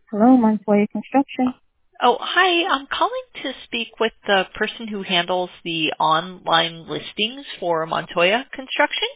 Hello, Montoya Construction. Oh, hi. I'm calling to speak with the person who handles the online listings for Montoya Construction.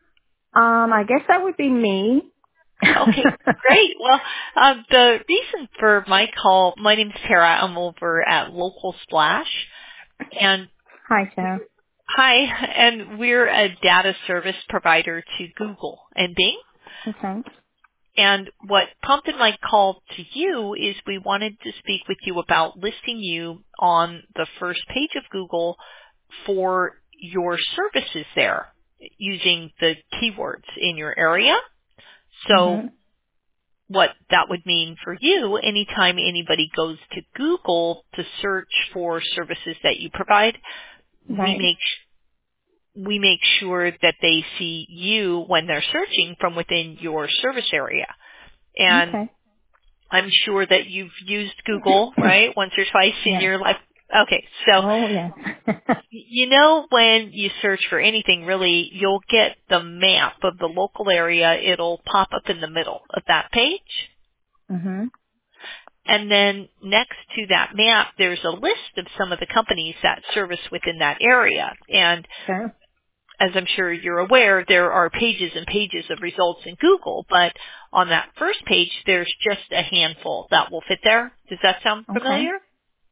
I guess that would be me. Okay, great. Well, the reason for my call, my name's Tara. I'm over at Local Splash. And Hi, Sarah. hi, and we're a data service provider to Google and Bing. Okay. And what prompted my call to you is we wanted to speak with you about listing you on the first page of Google for your services there using the keywords in your area. So Mhm. what that would mean for you, anytime anybody goes to Google to search for services that you provide, we Right. make sure that they see you when they're searching from within your service area. And Okay. I'm sure that you've used Google, right, once or twice in Yes. your life. Okay, so Oh, yes. you know when you search for anything, really, you'll get the map of the local area. It'll pop up in the middle of that page. Mhm. And then next to that map, there's a list of some of the companies that service within that area. And Sure. as I'm sure you're aware, there are pages and pages of results in Google, but on that first page, there's just a handful that will fit there. Does that sound Okay. familiar?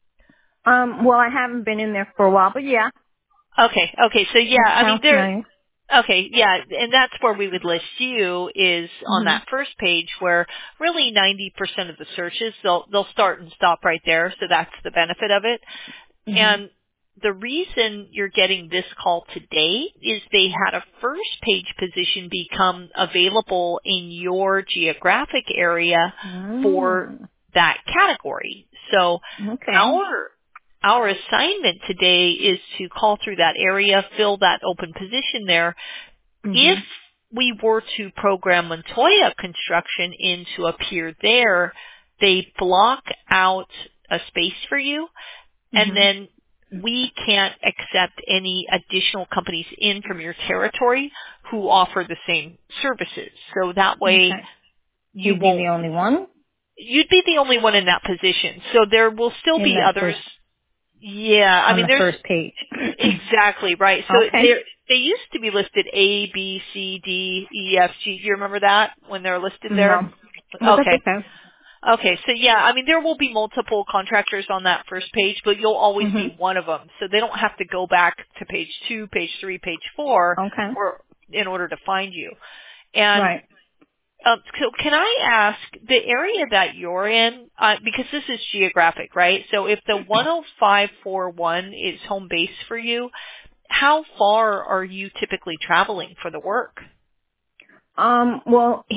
Well, I haven't been in there for a while, but yeah, Okay. So yeah, it I mean, sounds familiar. okay, yeah, and that's where we would list you is on Mhm. that first page where really 90% of the searches, they'll start and stop right there. So that's the benefit of it. Mhm. And the reason you're getting this call today is they had a first page position become available in your geographic area for Mm. that category. So Okay. our assignment today is to call through that area, fill that open position there. If Mhm. we were to program Montoya Construction in to appear there, they block out a space for you, and Mhm. then we can't accept any additional companies in from your territory who offer the same services. So that way Okay. you You'd be won't, the only one you'd be the only one in that position. So there will still in be that others. first Yeah, I on mean the there's first page. exactly right. So Okay. they used to be listed A, B, C, D, E, F, G. Do you remember that when they're listed there? No, but that's Okay. okay. Okay, so yeah, I mean there will be multiple contractors on that first page, but you'll always be Mhm. one of them. So they don't have to go back to page 2, page 3, page 4 Okay. or in order to find you. And Right. so can I ask the area that you're in, because this is geographic, right? So if the 10541 is home base for you, how far are you typically traveling for the work? Well,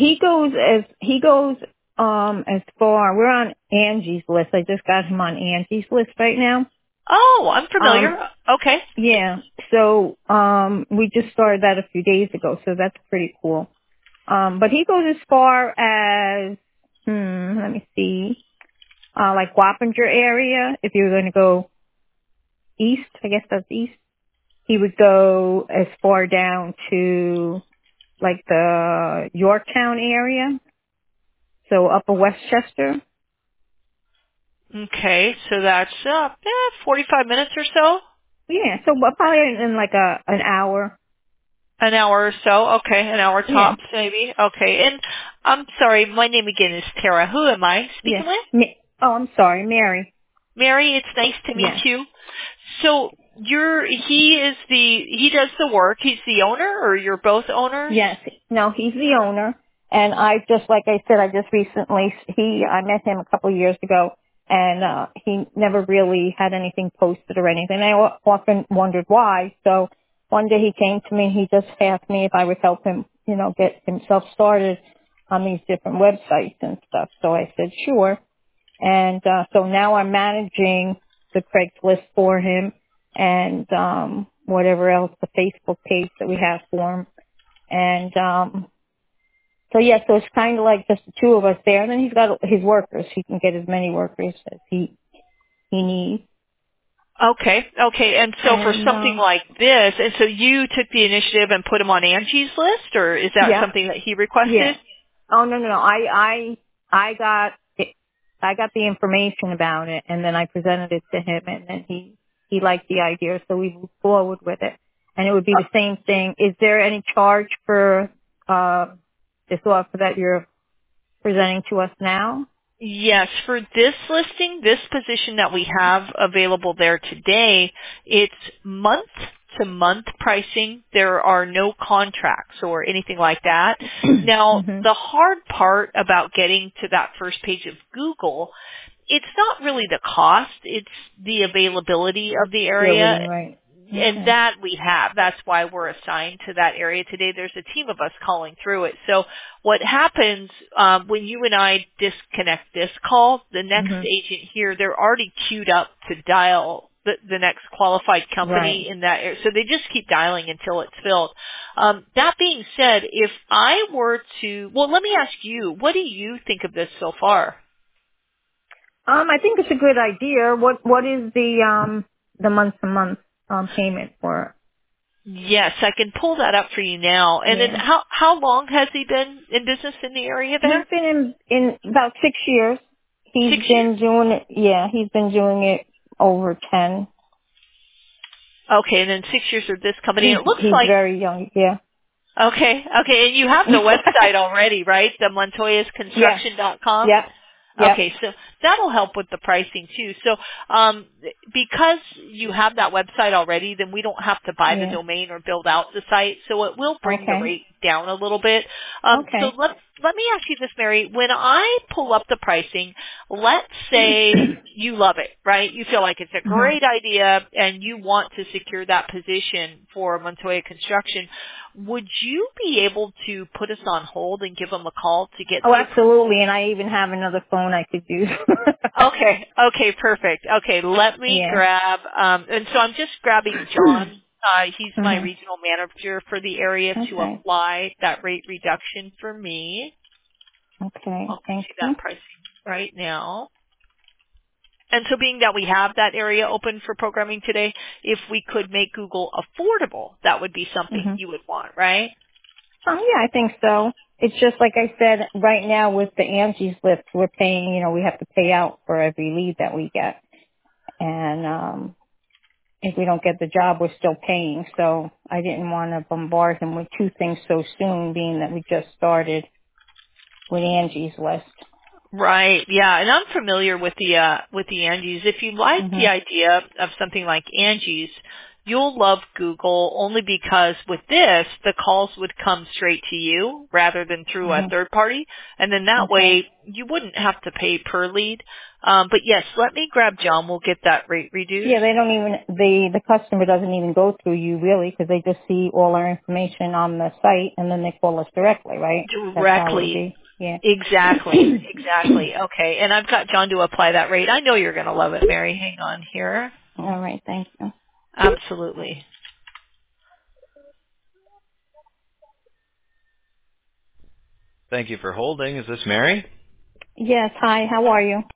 he goes as far. We're on Angie's list. I just got him on Angie's list right now. Oh, I'm familiar. Um, Okay. yeah. So, we just started that a few days ago, so that's pretty cool. But he goes as far as, let me see, like Wappinger area. If you're going to go east, I guess that's east. He would go as far down to like the Yorktown area. So Upper Westchester. Okay, so that's 45 minutes or so? Yeah, so probably in like an hour. An hour or so? Okay, an hour Yeah, tops maybe? Okay, and I'm sorry, my name again is Tara. Who am I yeah. speaking with? Oh, I'm sorry, Mary. Mary, it's nice to meet Yes, you. So he does the work. He's the owner or you're both owners? yes. No, he's the owner, and I just like I said, I just recently I met him a couple of years ago, and he never really had anything posted or anything. I often wondered why. So one day he came to me and he just asked me if I would help him, get himself started on these different websites and stuff. So I said sure. And so now I'm managing the Craigslist for him and whatever else, the Facebook page that we have for him. And so yeah, so it's kind of like just the two of us there. And then he's got his workers. He can get as many workers as he needs. Okay. And so for And something like this, and so you took the initiative and put him on Angie's list, or is that yeah, something that he yeah. requested? Oh no. I got it. I got the information about it, and then I presented it to him, and then he liked the idea, so we moved forward with it. And it would be the same thing. Is there any charge for this offer that you're presenting to us now? Yes, for this listing, this position that we have available there today, it's month-to-month pricing. There are no contracts or anything like that. Now, Mm-hmm. the hard part about getting to that first page of Google, it's not really the cost, it's the availability of the area. Right. And Okay. that we have. That's why we're assigned to that area today. There's a team of us calling through it. So what happens when you and I disconnect this call, the next Mm-hmm. agent here, they're already queued up to dial the next qualified company Right. in that area. So they just keep dialing until it's filled. That being said, if I were to, well, let me ask you, what do you think of this so far? I think it's a good idea. What is the month-to-month payment for Yes, I can pull that up for you now. it? And then Yeah. how long has he been in business in the area He's there? been in about 6 years. 6 He's years. been doing it. Yeah, he's been doing it over 10. Okay, and then 6 years with this company. He's It looks he's like, very young. Yeah. okay, and you have the website already, right? The Yes. montoyasconstruction.com? Yep. Yep. Okay, so that'll help with the pricing too. So, because you have that website already, then we don't have to buy the Yeah. domain or build out the site. So it will bring the Okay. rate down a little bit. So Okay. let me ask you this, Mary. When I pull up the pricing, let's say you love it, right? You feel like it's a Mhm. great idea and you want to secure that position for Montoya Construction. Would you be able to put us on hold and give them a call to get Oh, the approval? absolutely. And I even have another phone I could use. Okay, perfect. Okay, let me Yeah. grab, and so I'm just grabbing John. He's my Mhm. regional manager for the area to Okay. apply that rate reduction for me. Okay. I'll get Thank you you. that pricing right now. And so being that we have that area open for programming today, if we could make Google affordable, that would be something Mhm. you would want, right? Yeah, I think so. It's just like I said, right now with the Angie's List, we're paying, we have to pay out for every lead that we get. And if we don't get the job, we're still paying. So I didn't want to bombard him with two things so soon, being that we just started with Angie's List. Right. Yeah, and I'm familiar with the Angie's. If you like the Mhm. idea of something like Angie's, you'll love Google only because with this, the calls would come straight to you rather than through a Mhm. third party, and then that Okay. way you wouldn't have to pay per lead. But yes, let me grab John. We'll get that rate reduced. Yeah, they don't even the customer doesn't even go through you really, because they just see all our information on the site and then they call us directly, right? That's how it would Directly. be. Yeah. Exactly. Exactly. Okay. And I've got John to apply that rate. I know you're going to love it, Mary. Hang on here. All right. Thank you. Absolutely. Thank you for holding. Is this Mary? Yes. Hi. How are you?